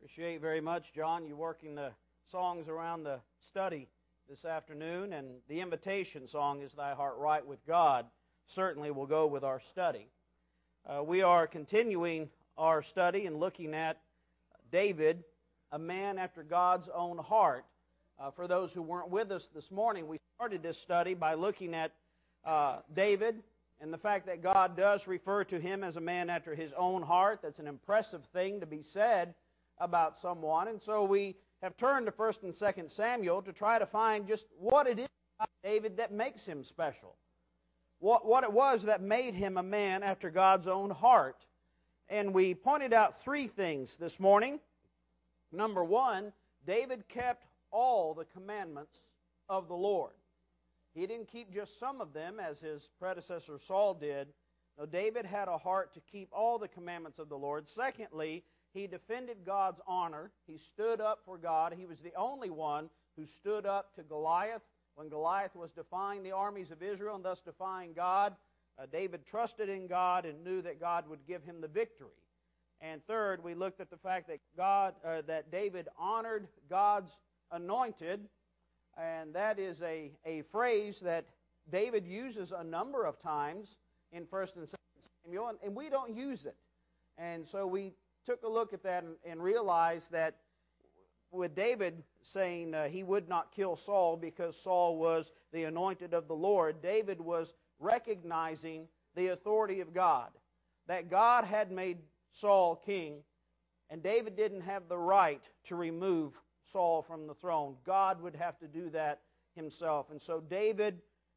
Appreciate very much, John, you working the songs around the study this afternoon, and the invitation song is Thy Heart Right with God certainly will go with our study. We are continuing our study and looking at David, a man after God's own heart. For those who weren't with us this morning, we started this study by looking at David and the fact that God does refer to him as a man after his own heart. That's an impressive thing to be said about someone. And so we have turned to 1 and 2 Samuel to try to find just what it is about David that makes him special. What it was that made him a man after God's own heart. And we pointed out three things this morning. Number one, David kept all the commandments of the Lord. He didn't keep just some of them as his predecessor Saul did. No, David had a heart to keep all the commandments of the Lord. Secondly, he defended God's honor. He stood up for God. He was the only one who stood up to Goliath when Goliath was defying the armies of Israel and thus defying God. David trusted in God and knew that God would give him the victory. And third, we looked at the fact that that David honored God's anointed, and that is a phrase that David uses a number of times in 1 and 2 Samuel, and we don't use it. And so we took a look at that and realized that with David saying he would not kill Saul because Saul was the anointed of the Lord, David was recognizing the authority of God, that God had made Saul king, and David didn't have the right to remove Saul from the throne. God would have to do that himself. And so David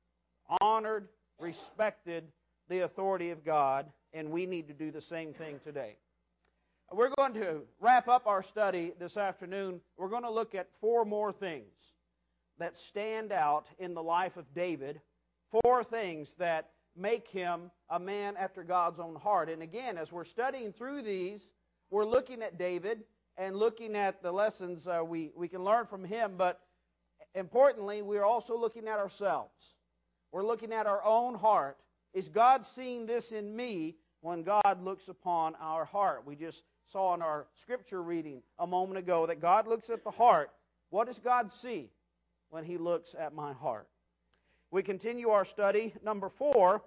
honored, respected the authority of God, and we need to do the same thing today. We're going to wrap up our study this afternoon. We're going to look at four more things that stand out in the life of David, four things that make him a man after God's own heart. And again, as we're studying through these, we're looking at David and looking at the lessons we can learn from him, but importantly, we're also looking at ourselves. We're looking at our own heart. Is God seeing this in me when God looks upon our heart? We just saw in our scripture reading a moment ago that God looks at the heart. What does God see when He looks at my heart? We continue our study. Number 4,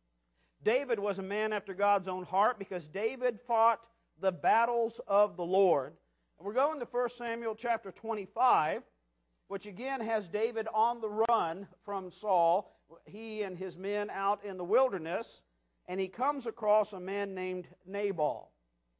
David was a man after God's own heart because David fought the battles of the Lord. And we're going to 1 Samuel chapter 25, which again has David on the run from Saul, he and his men out in the wilderness, and he comes across a man named Nabal.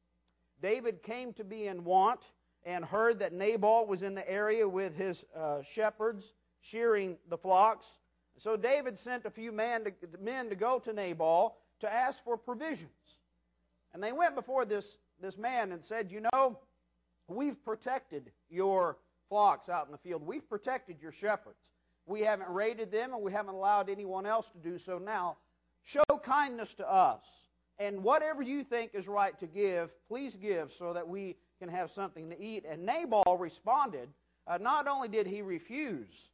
David came to be in want and heard that Nabal was in the area with his shepherds shearing the flocks. So David sent a few men to go to Nabal to ask for provisions. And they went before this man and said, you know, we've protected your flocks out in the field. We've protected your shepherds. We haven't raided them, and we haven't allowed anyone else to do so. Now, show kindness to us. And whatever you think is right to give, please give so that we can have something to eat. And Nabal responded. Not only did he refuse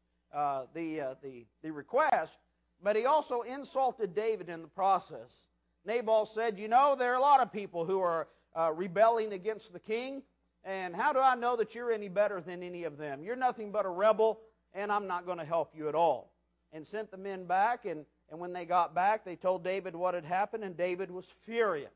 the request, but he also insulted David in the process. Nabal said, you know, there are a lot of people who are rebelling against the king, and how do I know that you're any better than any of them? You're nothing but a rebel, and I'm not going to help you at all. And sent the men back, and when they got back, they told David what had happened, and David was furious.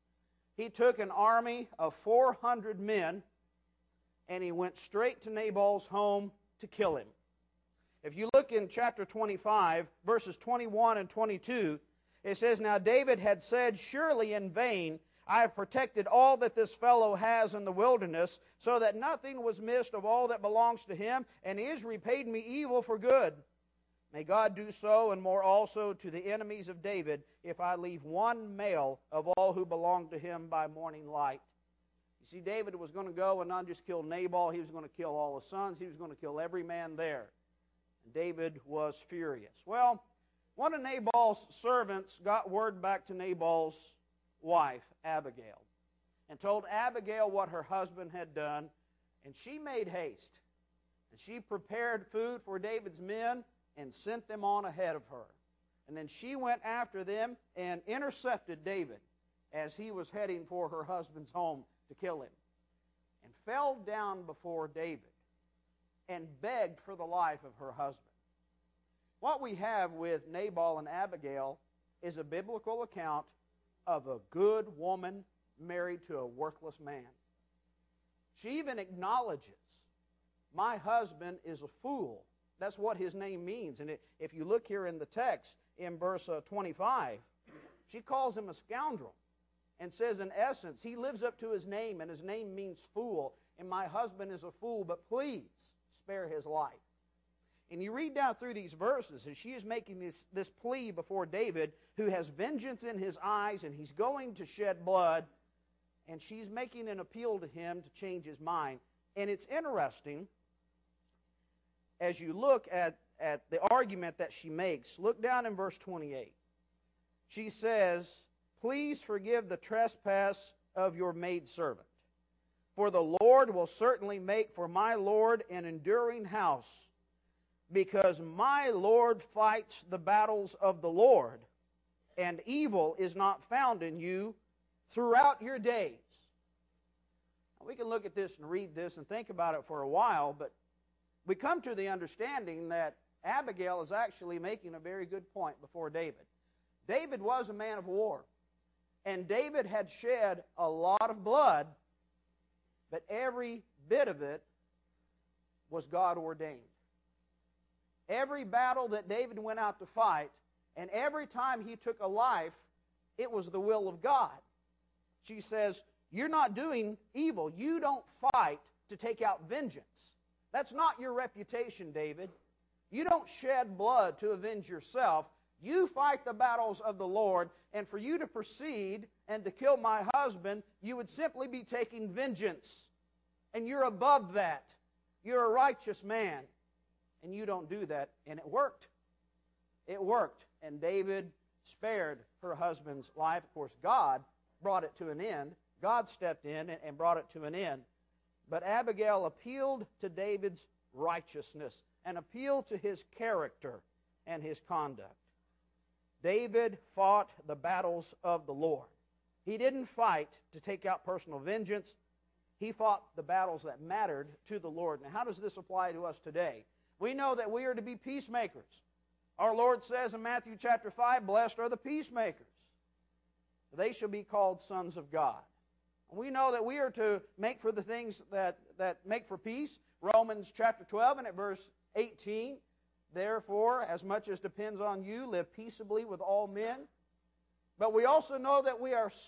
He took an army of 400 men, and he went straight to Nabal's home to kill him. If you look in chapter 25, verses 21 and 22, it says, Now David had said, Surely in vain I have protected all that this fellow has in the wilderness, so that nothing was missed of all that belongs to him, and he has repaid me evil for good. May God do so and more also to the enemies of David, if I leave one male of all who belong to him by morning light. You see, David was going to go and not just kill Nabal, he was going to kill all his sons, he was going to kill every man there. And David was furious. Well, one of Nabal's servants got word back to Nabal's wife, Abigail, and told Abigail what her husband had done, and she made haste. And she prepared food for David's men and sent them on ahead of her. And then she went after them and intercepted David as he was heading for her husband's home to kill him. and fell down before David and begged for the life of her husband. What we have with Nabal and Abigail is a biblical account of a good woman married to a worthless man. She even acknowledges, my husband is a fool. That's what his name means. And if you look here in the text, in verse 25, she calls him a scoundrel and says, in essence, he lives up to his name, and his name means fool, and my husband is a fool, but please spare his life. And you read down through these verses, and she is making this plea before David, who has vengeance in his eyes, and he's going to shed blood, and she's making an appeal to him to change his mind. And it's interesting, as you look at the argument that she makes, look down in verse 28. She says, please forgive the trespass of your maidservant, for the Lord will certainly make for my Lord an enduring house, because my Lord fights the battles of the Lord, and evil is not found in you throughout your days. Now, we can look at this and read this and think about it for a while, but we come to the understanding that Abigail is actually making a very good point before David. David was a man of war, and David had shed a lot of blood, but every bit of it was God ordained. Every battle that David went out to fight, and every time he took a life, it was the will of God. She says, you're not doing evil. You don't fight to take out vengeance. That's not your reputation, David. You don't shed blood to avenge yourself. You fight the battles of the Lord, and for you to proceed and to kill my husband, you would simply be taking vengeance. And you're above that. You're a righteous man. And you don't do that. And it worked. It worked. And David spared her husband's life. Of course, God brought it to an end. God stepped in and brought it to an end. But Abigail appealed to David's righteousness and appealed to his character and his conduct. David fought the battles of the Lord. He didn't fight to take out personal vengeance. He fought the battles that mattered to the Lord. Now, how does this apply to us today? We know that we are to be peacemakers. Our Lord says in Matthew chapter 5, blessed are the peacemakers. They shall be called sons of God. We know that we are to make for the things that make for peace. Romans chapter 12 and at verse 18, therefore, as much as depends on you, live peaceably with all men. But we also know that we are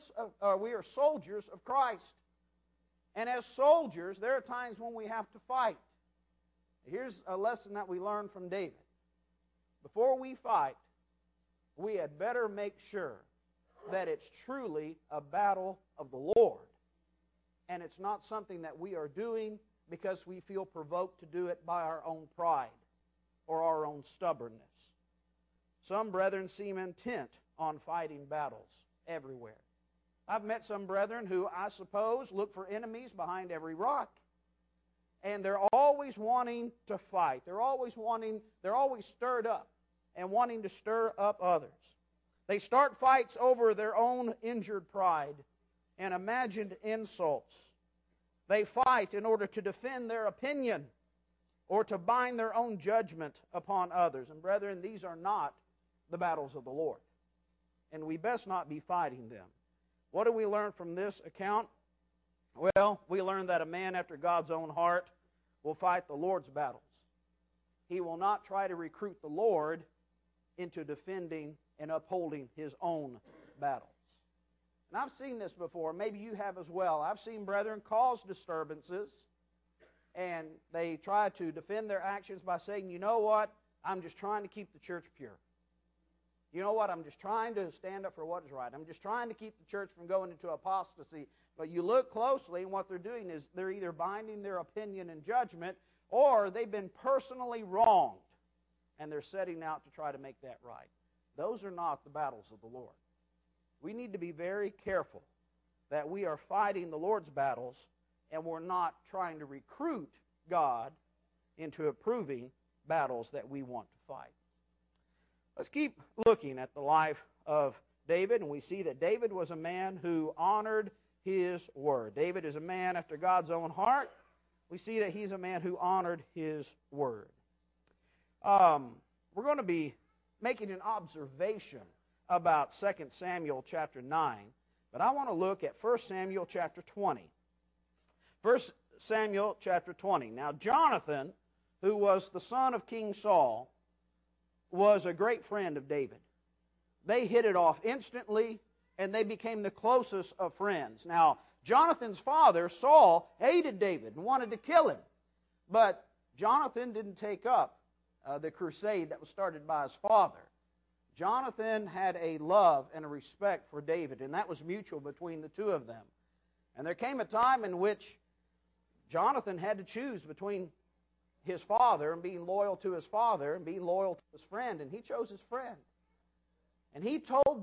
we are soldiers of Christ. And as soldiers, there are times when we have to fight. Here's a lesson that we learned from David. Before we fight, we had better make sure that it's truly a battle of the Lord. And it's not something that we are doing because we feel provoked to do it by our own pride or our own stubbornness. Some brethren seem intent on fighting battles everywhere. I've met some brethren who, I suppose, look for enemies behind every rock. And they're always wanting to fight. They're always stirred up and wanting to stir up others. They start fights over their own injured pride and imagined insults. They fight in order to defend their opinion or to bind their own judgment upon others. And brethren, these are not the battles of the Lord. And we best not be fighting them. What do we learn from this account? Well, we learn that a man after God's own heart will fight the Lord's battles. He will not try to recruit the Lord into defending and upholding his own battles. And I've seen this before. Maybe you have as well. I've seen brethren cause disturbances, and they try to defend their actions by saying, you know what, I'm just trying to keep the church pure. You know what, I'm just trying to stand up for what is right. I'm just trying to keep the church from going into apostasy. But you look closely, and what they're doing is they're either binding their opinion and judgment, or they've been personally wronged, and they're setting out to try to make that right. Those are not the battles of the Lord. We need to be very careful that we are fighting the Lord's battles, and we're not trying to recruit God into approving battles that we want to fight. Let's keep looking at the life of David, and we see that David was a man who honored his word. David is a man after God's own heart. We see that he's a man who honored his word. We're going to be making an observation about 2 Samuel chapter 9, but I want to look at 1 Samuel chapter 20. 1 Samuel chapter 20. Now, Jonathan, who was the son of King Saul, was a great friend of David. They hit it off instantly, and they became the closest of friends. Now, Jonathan's father, Saul, hated David and wanted to kill him. But Jonathan didn't take up the crusade that was started by his father. Jonathan had a love and a respect for David, and that was mutual between the two of them. And there came a time in which Jonathan had to choose between his father and being loyal to his father and being loyal to his friend, and he chose his friend. And he told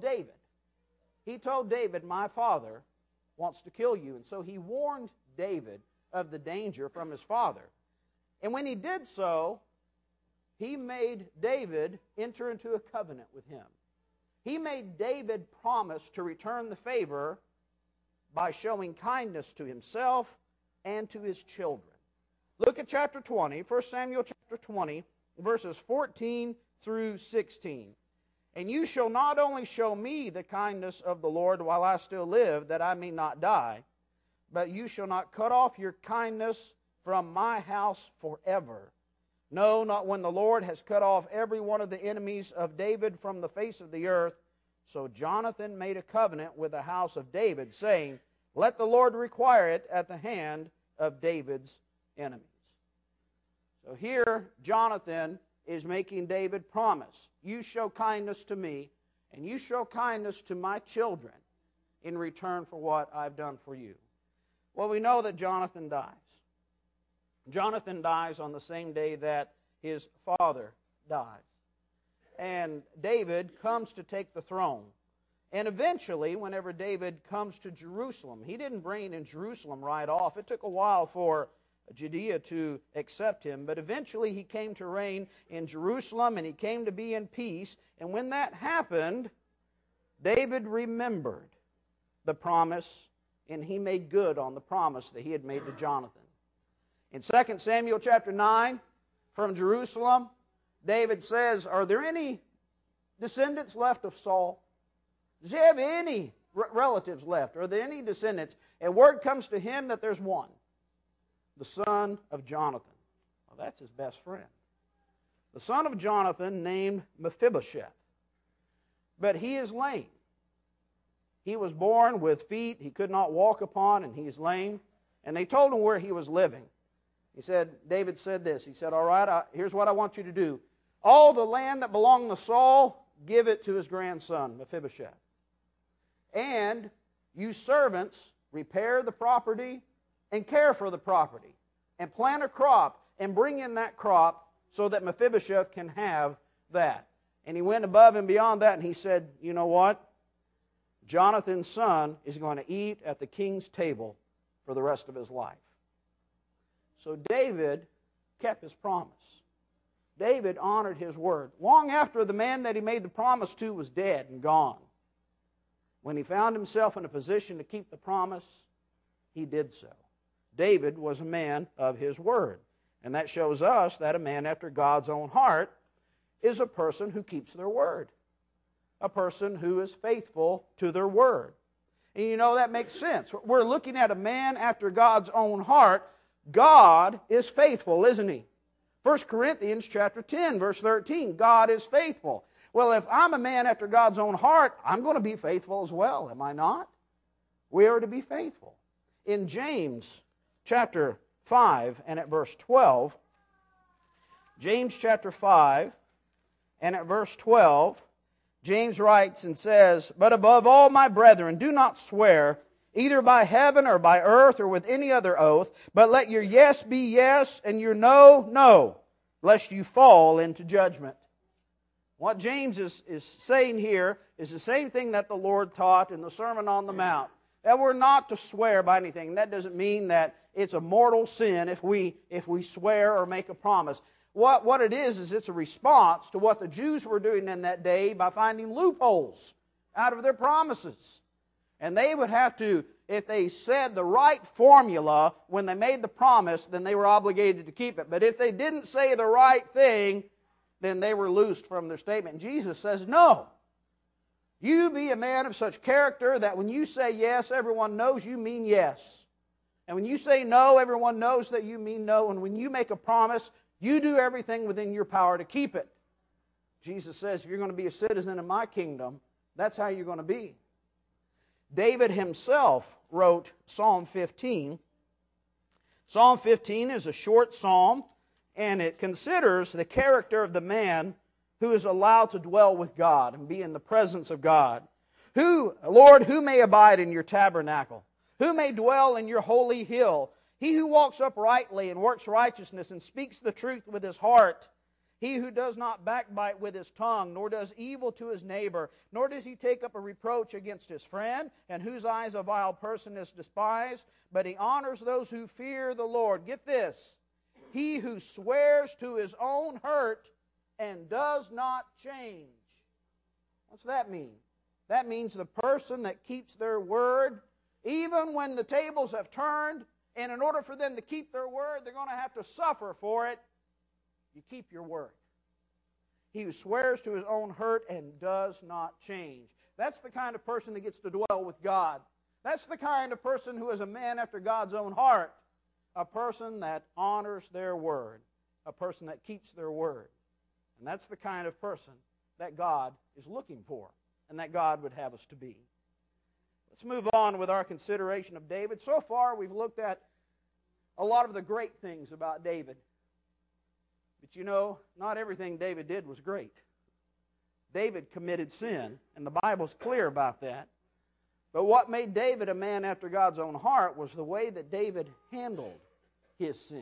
David, my father wants to kill you. And so he warned David of the danger from his father. And when he did so, he made David enter into a covenant with him. He made David promise to return the favor by showing kindness to himself and to his children. Look at chapter 20, 1 Samuel chapter 20, verses 14 through 16. And you shall not only show me the kindness of the Lord while I still live, that I may not die, but you shall not cut off your kindness from my house forever. No, not when the Lord has cut off every one of the enemies of David from the face of the earth. So Jonathan made a covenant with the house of David, saying, let the Lord require it at the hand of David's enemies. So here, Jonathan is making David promise. You show kindness to me, and you show kindness to my children in return for what I've done for you. Well, we know that Jonathan dies. Jonathan dies on the same day that his father dies. And David comes to take the throne. And eventually, whenever David comes to Jerusalem, he didn't reign in Jerusalem right off. It took a while for Judea to accept him, but eventually he came to reign in Jerusalem, and he came to be in peace. And when that happened, David remembered the promise, and he made good on the promise that he had made to Jonathan. In 2 Samuel chapter 9, from Jerusalem, David says, are there any descendants left of Saul? Does he have any relatives left? Are there any descendants? And word comes to him that there's one, the son of Jonathan. Well, that's his best friend. The son of Jonathan named Mephibosheth. But he is lame. He was born with feet he could not walk upon, and he is lame. And they told him where he was living. David said this. He said, all right, here's what I want you to do. All the land that belonged to Saul, give it to his grandson, Mephibosheth. And you servants, repair the property and care for the property, and plant a crop and bring in that crop so that Mephibosheth can have that. And he went above and beyond that, and he said, you know what? Jonathan's son is going to eat at the king's table for the rest of his life. So David kept his promise. David honored his word. Long after the man that he made the promise to was dead and gone, when he found himself in a position to keep the promise, he did so. David was a man of his word. And that shows us that a man after God's own heart is a person who keeps their word. A person who is faithful to their word. And you know, that makes sense. We're looking at a man after God's own heart. God is faithful, isn't he? 1 Corinthians chapter 10, verse 13, God is faithful. Well, if I'm a man after God's own heart, I'm going to be faithful as well, am I not? We are to be faithful. In James chapter 5 and at verse 12, James chapter 5 and at verse 12, James writes and says, but above all, my brethren, do not swear, either by heaven or by earth or with any other oath, but let your yes be yes and your no, no, lest you fall into judgment. What James is saying here is the same thing that the Lord taught in the Sermon on the Mount, that we're not to swear by anything. That doesn't mean that it's a mortal sin if we swear or make a promise. What it is it's a response to what the Jews were doing in that day by finding loopholes out of their promises. And they would have to, if they said the right formula when they made the promise, then they were obligated to keep it. But if they didn't say the right thing, then they were loosed from their statement. And Jesus says, no. You be a man of such character that when you say yes, everyone knows you mean yes. And when you say no, everyone knows that you mean no. And when you make a promise, you do everything within your power to keep it. Jesus says, if you're going to be a citizen of my kingdom, that's how you're going to be. David himself wrote Psalm 15. Psalm 15 is a short psalm, and it considers the character of the man who is allowed to dwell with God and be in the presence of God. Lord, who may abide in your tabernacle? Who may dwell in your holy hill? He who walks uprightly and works righteousness and speaks the truth with his heart. He who does not backbite with his tongue, nor does evil to his neighbor, nor does he take up a reproach against his friend, and whose eyes a vile person is despised, but he honors those who fear the Lord. Get this. He who swears to his own hurt and does not change. What's that mean? That means the person that keeps their word, even when the tables have turned, and in order for them to keep their word, they're going to have to suffer for it. You keep your word. He who swears to his own hurt and does not change. That's the kind of person that gets to dwell with God. That's the kind of person who is a man after God's own heart. A person that honors their word. A person that keeps their word. And that's the kind of person that God is looking for and that God would have us to be. Let's move on with our consideration of David. So far, we've looked at a lot of the great things about David. But you know, not everything David did was great. David committed sin, and the Bible's clear about that. But what made David a man after God's own heart was the way that David handled his sin.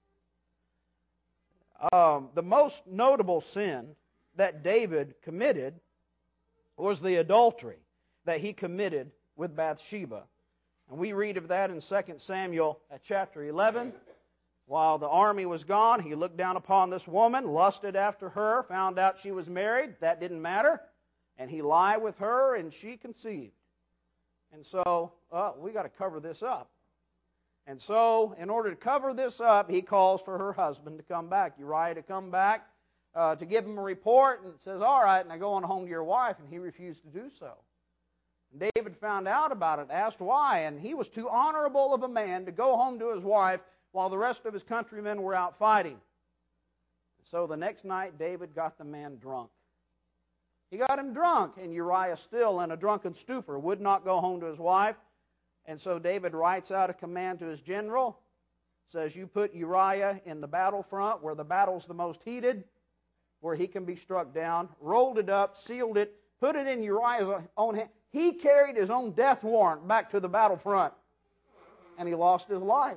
The most notable sin that David committed was the adultery that he committed with Bathsheba. And we read of that in 2 Samuel chapter 11. While the army was gone, he looked down upon this woman, lusted after her, found out she was married. That didn't matter. And he lied with her, and she conceived. And so, we got to cover this up. And so, in order to cover this up, he calls for her husband to come back, Uriah to come back, to give him a report, and says, all right, now go on home to your wife, and he refused to do so. David found out about it, asked why, and he was too honorable of a man to go home to his wife while the rest of his countrymen were out fighting. So the next night, David got the man drunk. He got him drunk, and Uriah, still in a drunken stupor, would not go home to his wife. And so David writes out a command to his general, says, you put Uriah in the battlefront where the battle's the most heated, where he can be struck down, rolled it up, sealed it, put it in Uriah's own hand. He carried his own death warrant back to the battlefront, and he lost his life.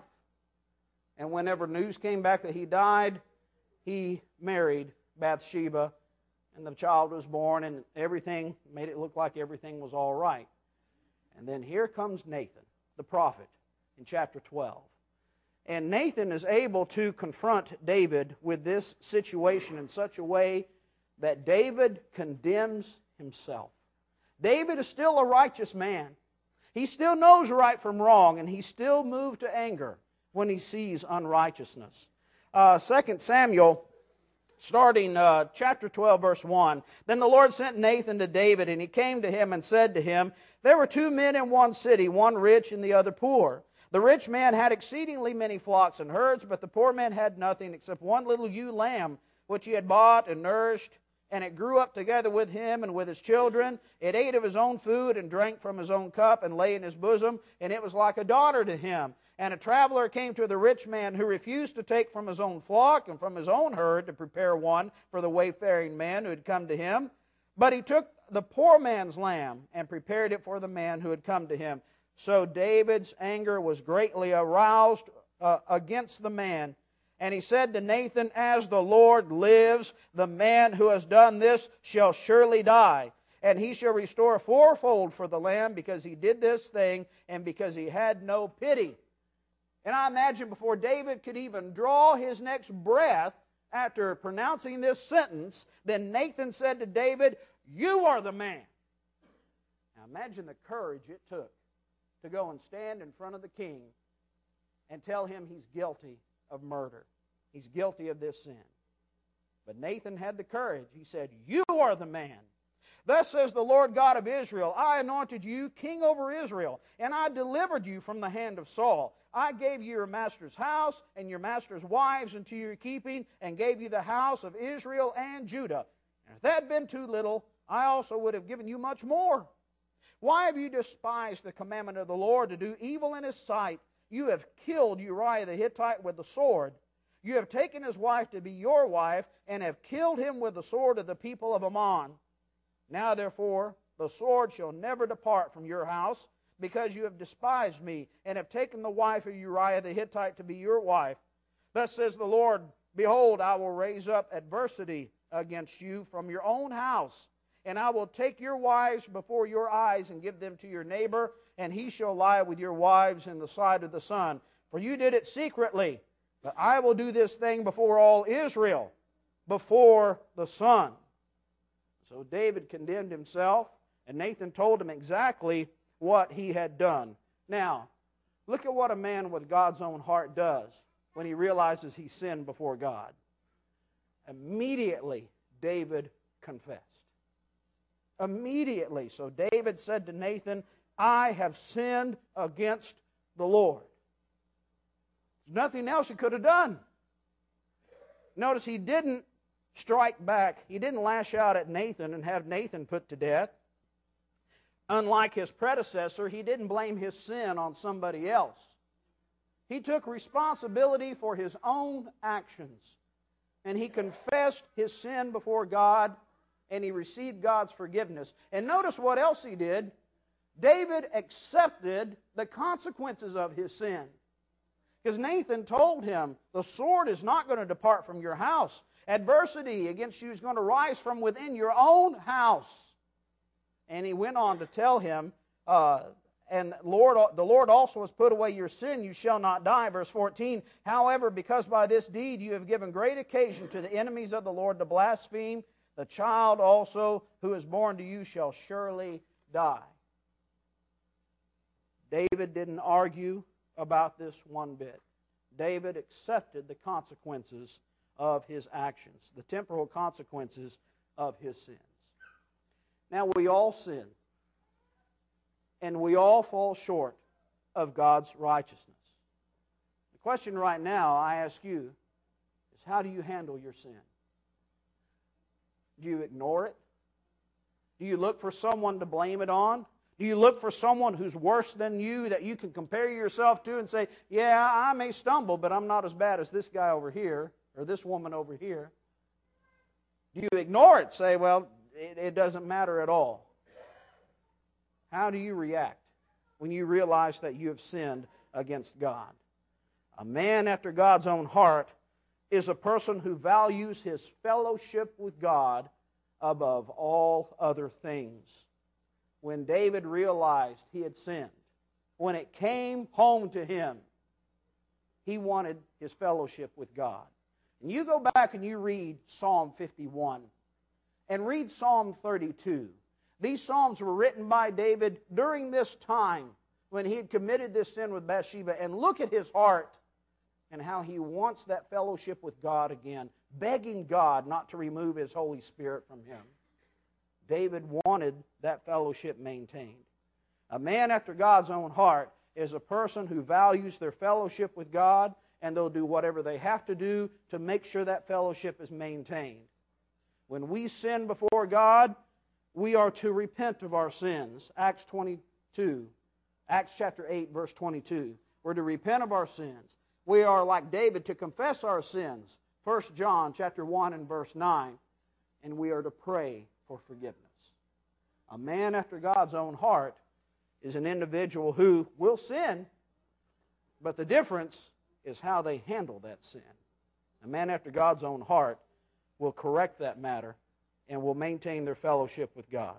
And whenever news came back that he died, he married Bathsheba, and the child was born, and everything made it look like everything was all right. And then here comes Nathan, the prophet, in chapter 12. And Nathan is able to confront David with this situation in such a way that David condemns himself. David is still a righteous man. He still knows right from wrong, and he's still moved to anger when he sees unrighteousness. 2 Samuel, starting chapter 12, verse 1. Then the Lord sent Nathan to David, and he came to him and said to him, there were 2 men in one city, one rich and the other poor. The rich man had exceedingly many flocks and herds, but the poor man had nothing except one little ewe lamb, which he had bought and nourished, and it grew up together with him and with his children. It ate of his own food and drank from his own cup and lay in his bosom, and it was like a daughter to him. And a traveler came to the rich man who refused to take from his own flock and from his own herd to prepare one for the wayfaring man who had come to him. But he took the poor man's lamb and prepared it for the man who had come to him. So David's anger was greatly aroused against the man. And he said to Nathan, as the Lord lives, the man who has done this shall surely die. And he shall restore fourfold for the lamb because he did this thing and because he had no pity. And I imagine before David could even draw his next breath after pronouncing this sentence, then Nathan said to David, you are the man. Now Now imagine the courage it took to go and stand in front of the king and tell him he's guilty of murder. He's guilty of this sin. But Nathan had the courage. He said, "You are the man. Thus says the Lord God of Israel, I anointed you king over Israel, and I delivered you from the hand of Saul. I gave you your master's house and your master's wives into your keeping, and gave you the house of Israel and Judah. And if that had been too little, I also would have given you much more. Why have you despised the commandment of the Lord to do evil in His sight? You have killed Uriah the Hittite with the sword. You have taken his wife to be your wife, and have killed him with the sword of the people of Ammon. Now therefore, the sword shall never depart from your house, because you have despised me, and have taken the wife of Uriah the Hittite to be your wife. Thus says the Lord, Behold, I will raise up adversity against you from your own house, and I will take your wives before your eyes, and give them to your neighbor, and he shall lie with your wives in the sight of the sun. For you did it secretly, but I will do this thing before all Israel, before the sun." So David condemned himself, and Nathan told him exactly what he had done. Now, look at what a man with God's own heart does when he realizes he sinned before God. Immediately, David confessed. Immediately. So David said to Nathan, "I have sinned against the Lord." There's nothing else he could have done. Notice he didn't strike back. He didn't lash out at Nathan and have Nathan put to death. Unlike his predecessor, he didn't blame his sin on somebody else. He took responsibility for his own actions, and he confessed his sin before God, and he received God's forgiveness. And notice what else he did. David accepted the consequences of his sin. Because Nathan told him, the sword is not going to depart from your house. Adversity against you is going to rise from within your own house. And he went on to tell him, and the Lord also has put away your sin, you shall not die. Verse 14, however, because by this deed you have given great occasion to the enemies of the Lord to blaspheme, the child also who is born to you shall surely die. David didn't argue about this one bit. David accepted the consequences of his actions, the temporal consequences of his sins. Now, we all sin, and we all fall short of God's righteousness. The question right now I ask you is, how do you handle your sin? Do you ignore it? Do you look for someone to blame it on? Do you look for someone who's worse than you that you can compare yourself to and say, yeah, I may stumble, but I'm not as bad as this guy over here or this woman over here? Do you ignore it? Say, well, it doesn't matter at all. How do you react when you realize that you have sinned against God? A man after God's own heart is a person who values his fellowship with God above all other things. When David realized he had sinned, when it came home to him, he wanted his fellowship with God. And you go back and you read Psalm 51 and read Psalm 32. These psalms were written by David during this time when he had committed this sin with Bathsheba. And look at his heart and how he wants that fellowship with God again, begging God not to remove His Holy Spirit from him. David wanted that fellowship maintained. A man after God's own heart is a person who values their fellowship with God, and they'll do whatever they have to do to make sure that fellowship is maintained. When we sin before God, we are to repent of our sins. Acts chapter 8, verse 22. We're to repent of our sins. We are like David to confess our sins. 1 John chapter 1 and verse 9. And we are to pray for forgiveness. A man after God's own heart is an individual who will sin, but the difference is how they handle that sin. A man after God's own heart will correct that matter and will maintain their fellowship with God.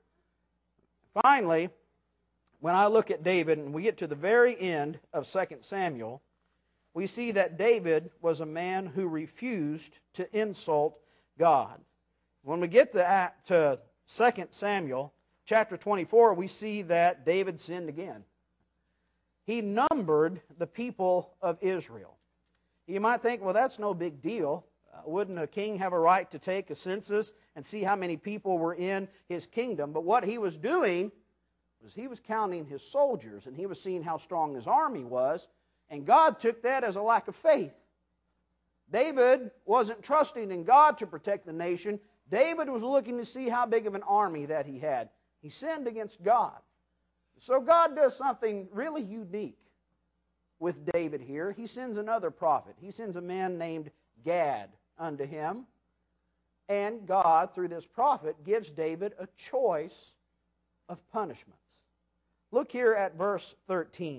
Finally, when I look at David and we get to the very end of 2 Samuel, we see that David was a man who refused to insult God. When we get to 2 Samuel, chapter 24, we see that David sinned again. He numbered the people of Israel. You might think, well, that's no big deal. Wouldn't a king have a right to take a census and see how many people were in his kingdom? But what he was doing was he was counting his soldiers, and he was seeing how strong his army was, and God took that as a lack of faith. David wasn't trusting in God to protect the nation. David was looking to see how big of an army that he had. He sinned against God. So God does something really unique with David here. He sends another prophet. He sends a man named Gad unto him. And God, through this prophet, gives David a choice of punishments. Look here at verse 13.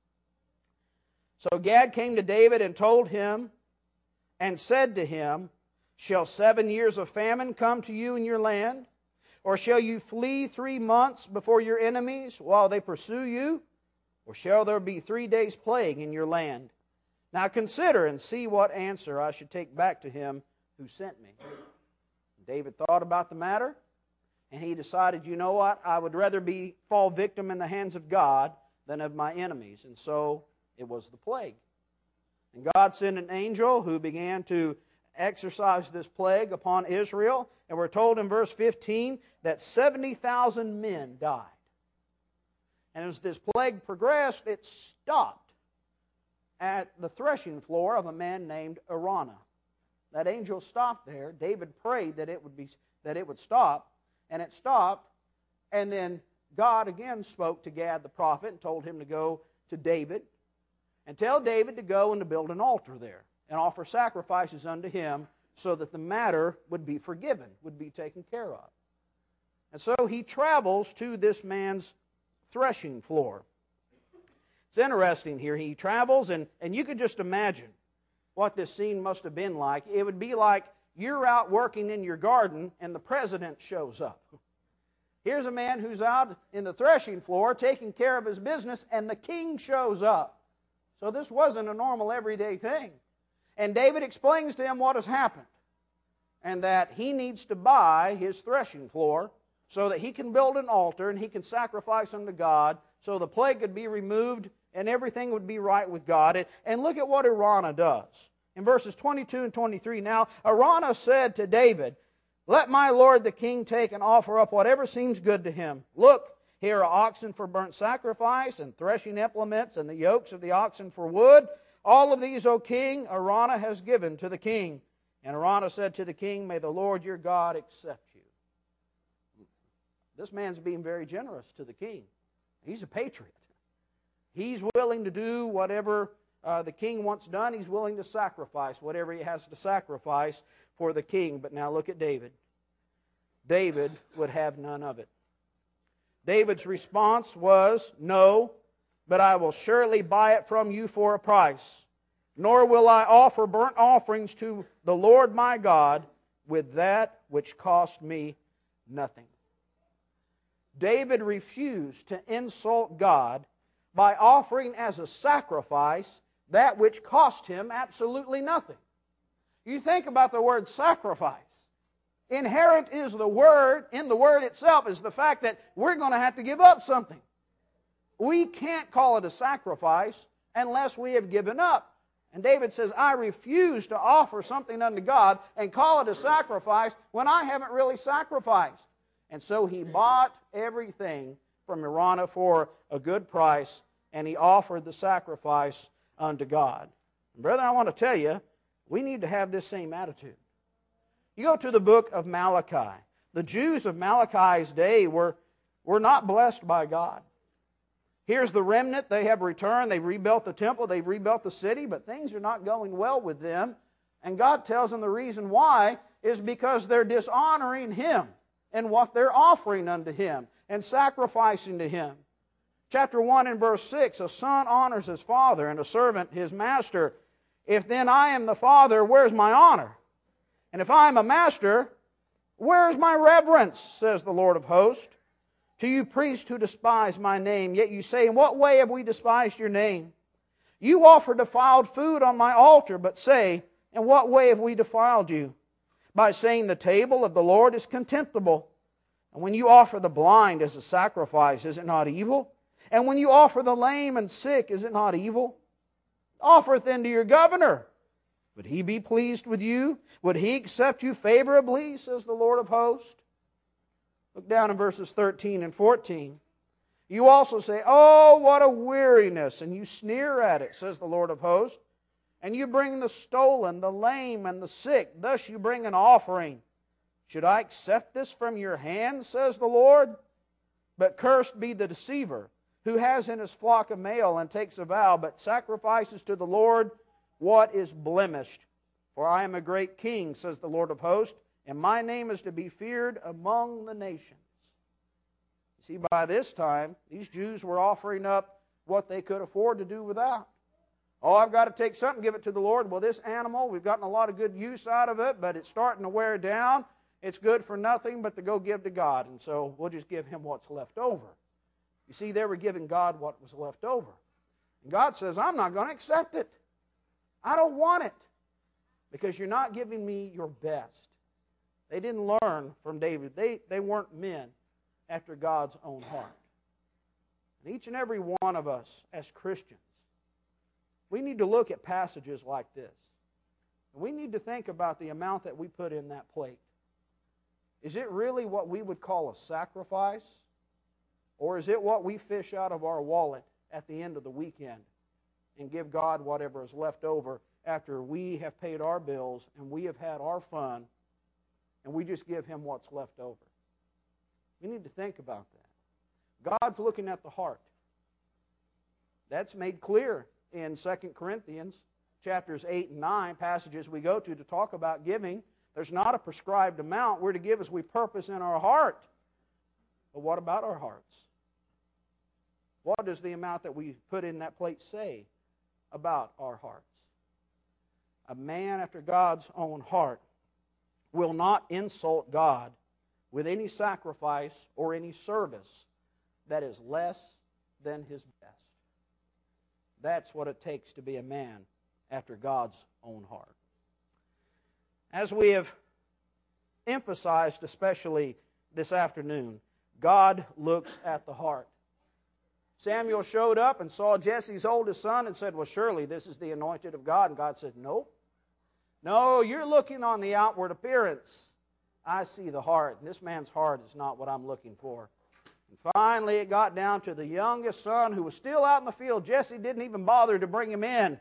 So Gad came to David and told him and said to him, shall 7 years of famine come to you in your land? Or shall you flee 3 months before your enemies while they pursue you? Or shall there be 3 days plague in your land? Now consider and see what answer I should take back to him who sent me. David thought about the matter, and he decided, you know what, I would rather fall victim in the hands of God than of my enemies. And so it was the plague. And God sent an angel who began to exercise this plague upon Israel. And we're told in verse 15 that 70,000 men died. And as this plague progressed, it stopped at the threshing floor of a man named Araunah. That angel stopped there. David prayed that it would stop, and it stopped. And then God again spoke to Gad the prophet and told him to go to David and tell David to go and to build an altar there and offer sacrifices unto him so that the matter would be forgiven, would be taken care of. And so he travels to this man's threshing floor. It's interesting here. He travels, and you could just imagine what this scene must have been like. It would be like you're out working in your garden and the president shows up. Here's a man who's out in the threshing floor taking care of his business, and the king shows up. So this wasn't a normal everyday thing. And David explains to him what has happened, and that he needs to buy his threshing floor so that he can build an altar and he can sacrifice unto God so the plague could be removed and everything would be right with God. And look at what Araunah does. In verses 22 and 23, now Araunah said to David, let my lord the king take and offer up whatever seems good to him. Look, here are oxen for burnt sacrifice, and threshing implements, and the yokes of the oxen for wood. All of these, O king, Araunah has given to the king. And Araunah said to the king, may the Lord your God accept you. This man's being very generous to the king. He's a patriot. He's willing to do whatever the king wants done. He's willing to sacrifice whatever he has to sacrifice for the king. But now look at David. David would have none of it. David's response was, no, but I will surely buy it from you for a price. Nor will I offer burnt offerings to the Lord my God with that which cost me nothing. David refused to insult God by offering as a sacrifice that which cost him absolutely nothing. You think about the word sacrifice. Inherent is the word, in the word itself, is the fact that we're going to have to give up something. We can't call it a sacrifice unless we have given up. And David says, I refuse to offer something unto God and call it a sacrifice when I haven't really sacrificed. And so he bought everything from Araunah for a good price, and he offered the sacrifice unto God. And brethren, I want to tell you, we need to have this same attitude. You go to the book of Malachi. The Jews of Malachi's day were not blessed by God. Here's the remnant. They have returned. They've rebuilt the temple. They've rebuilt the city, but things are not going well with them. And God tells them the reason why is because they're dishonoring Him and what they're offering unto Him and sacrificing to Him. Chapter 1 and verse 6, a son honors his father and a servant his master. If then I am the father, where's my honor? And if I am a master, where is my reverence, says the Lord of hosts? To you priests who despise my name, yet you say, in what way have we despised your name? You offer defiled food on my altar, but say, in what way have we defiled you? By saying the table of the Lord is contemptible. And when you offer the blind as a sacrifice, is it not evil? And when you offer the lame and sick, is it not evil? Offer it then to your governor. Would he be pleased with you? Would he accept you favorably, says the Lord of hosts? Look down in verses 13 and 14. You also say, oh, what a weariness, and you sneer at it, says the Lord of hosts. And you bring the stolen, the lame, and the sick. Thus you bring an offering. Should I accept this from your hand, says the Lord? But cursed be the deceiver, who has in his flock a male and takes a vow, but sacrifices to the Lord what is blemished. For I am a great king, says the Lord of hosts, and my name is to be feared among the nations. You see, by this time, these Jews were offering up what they could afford to do without. Oh, I've got to take something, give it to the Lord. Well, this animal, we've gotten a lot of good use out of it, but it's starting to wear down. It's good for nothing but to go give to God. And so we'll just give Him what's left over. You see, they were giving God what was left over. And God says, I'm not going to accept it. I don't want it. Because you're not giving me your best. They didn't learn from David. They weren't men after God's own heart. And each and every one of us as Christians, we need to look at passages like this. And we need to think about the amount that we put in that plate. Is it really what we would call a sacrifice? Or is it what we fish out of our wallet at the end of the weekend and give God whatever is left over after we have paid our bills and we have had our fun and we just give Him what's left over? We need to think about that. God's looking at the heart. That's made clear in 2 Corinthians chapters 8 and 9, passages we go to talk about giving. There's not a prescribed amount. We're to give as we purpose in our heart. But what about our hearts? What does the amount that we put in that plate say about our hearts? A man after God's own heart will not insult God with any sacrifice or any service that is less than his best. That's what it takes to be a man after God's own heart. As we have emphasized, especially this afternoon, God looks at the heart. Samuel showed up and saw Jesse's oldest son and said, well, surely this is the anointed of God. And God said, no. No, you're looking on the outward appearance. I see the heart. And this man's heart is not what I'm looking for. And finally, it got down to the youngest son who was still out in the field. Jesse didn't even bother to bring him in.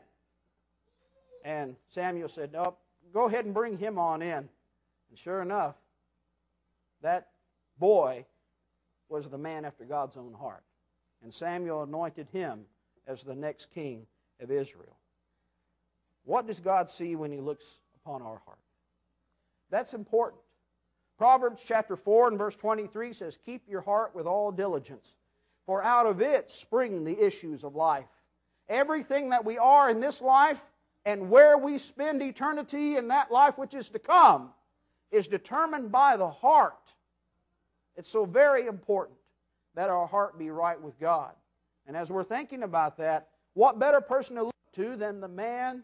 And Samuel said, no, go ahead and bring him on in. And sure enough, that boy was the man after God's own heart. And Samuel anointed him as the next king of Israel. What does God see when He looks upon our heart? That's important. Proverbs chapter 4 and verse 23 says, keep your heart with all diligence, for out of it spring the issues of life. Everything that we are in this life and where we spend eternity in that life which is to come is determined by the heart. It's so very important that our heart be right with God. And as we're thinking about that, what better person to look to than the man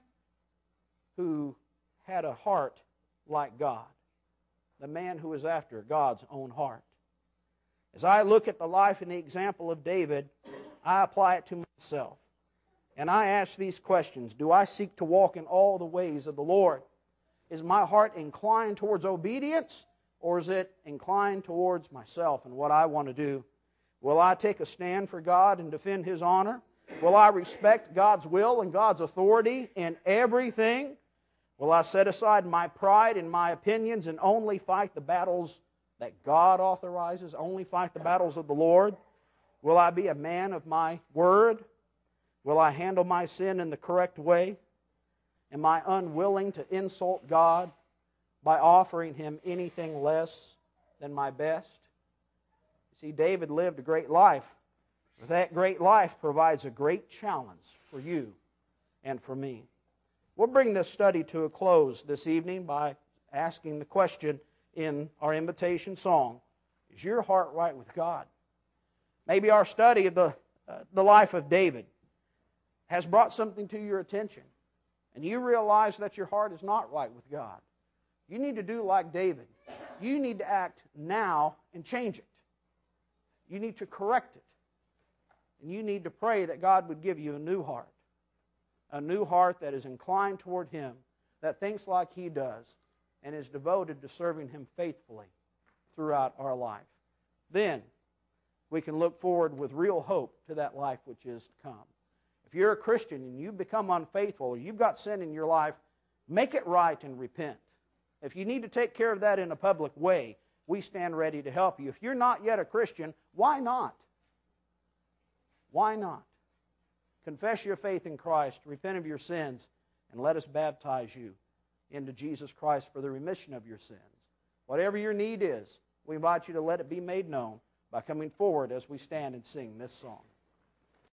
who had a heart like God? The man who was after God's own heart. As I look at the life and the example of David, I apply it to myself. And I ask these questions. Do I seek to walk in all the ways of the Lord? Is my heart inclined towards obedience, or is it inclined towards myself and what I want to do? Will I take a stand for God and defend His honor? Will I respect God's will and God's authority in everything? Will I set aside my pride and my opinions and only fight the battles that God authorizes, only fight the battles of the Lord? Will I be a man of my word? Will I handle my sin in the correct way? Am I unwilling to insult God by offering Him anything less than my best? You see, David lived a great life. But that great life provides a great challenge for you and for me. We'll bring this study to a close this evening by asking the question in our invitation song, is your heart right with God? Maybe our study of the life of David has brought something to your attention, and you realize that your heart is not right with God. You need to do like David. you need to act now and change it. You need to correct it. And you need to pray that God would give you a new heart that is inclined toward Him, that thinks like He does, and is devoted to serving Him faithfully throughout our life. Then we can look forward with real hope to that life which is to come. If you're a Christian and you've become unfaithful, or you've got sin in your life, make it right and repent. If you need to take care of that in a public way, we stand ready to help you. If you're not yet a Christian, why not? Why not? Confess your faith in Christ, repent of your sins, and let us baptize you into Jesus Christ for the remission of your sins. Whatever your need is, we invite you to let it be made known by coming forward as we stand and sing this song.